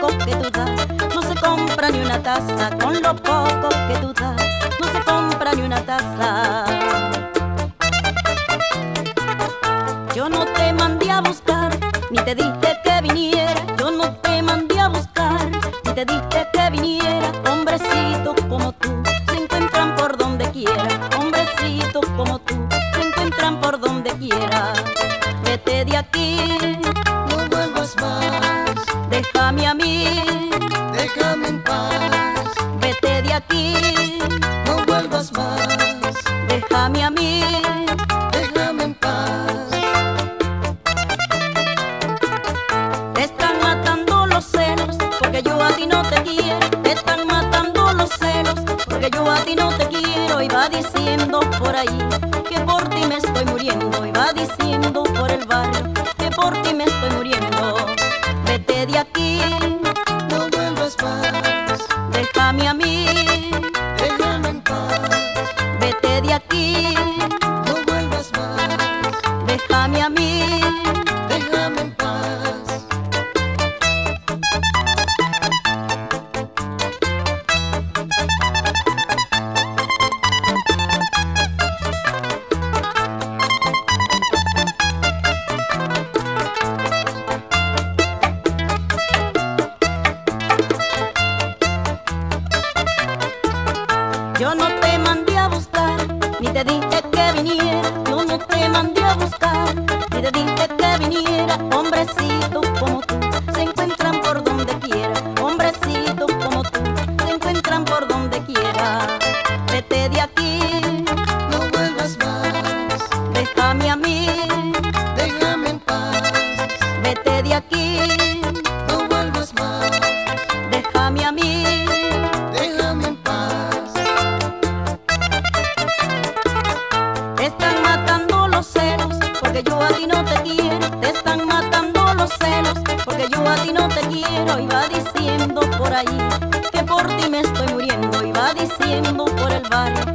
poco que tú das, no se compra ni una taza. Con lo poco que tú das, no se compra ni una taza. Yo no te mandé a buscar, ni te dije que viniera. Yo no te mandé a buscar, ni te dije que viniera. Hombrecitos como tú se encuentran por donde quiera. Hombrecitos como tú se encuentran por donde quiera. Vete de aquí, no vuelvas más, déjame a mí, déjame en paz. vete de aquí, No vuelvas más, déjame a mí. déjame en paz. Te están matando los celos, porque yo a ti no te quiero. Te están matando los celos, porque yo a ti no te quiero. Y va diciendo por ahí que por ti me estoy muriendo. Y va diciendo por el barrio que por ti me estoy muriendo. Vete de aquí, No vuelvas más, déjame a mí. déjame en paz. Vete de aquí, No vuelvas más, déjame a mí. déjame en paz. Yo no te mandé a buscar, ni te dije que viniera. Yo no te mandé a buscar, ni te dije que viniera. Hombrecitos como tú se encuentran por donde quiera. Hombrecitos como tú se encuentran por donde quiera. Vete de aquí, No vuelvas más, déjame a mí. déjame en paz. Vete de aquí, No vuelvas más, déjame a mí. déjame en paz. Te están matando los celos, porque yo a ti no te quiero. Te están matando los celos, porque yo a ti no te quiero. Y va diciendo por ahí que por ti me estoy muriendo. Y va diciendo por el barrio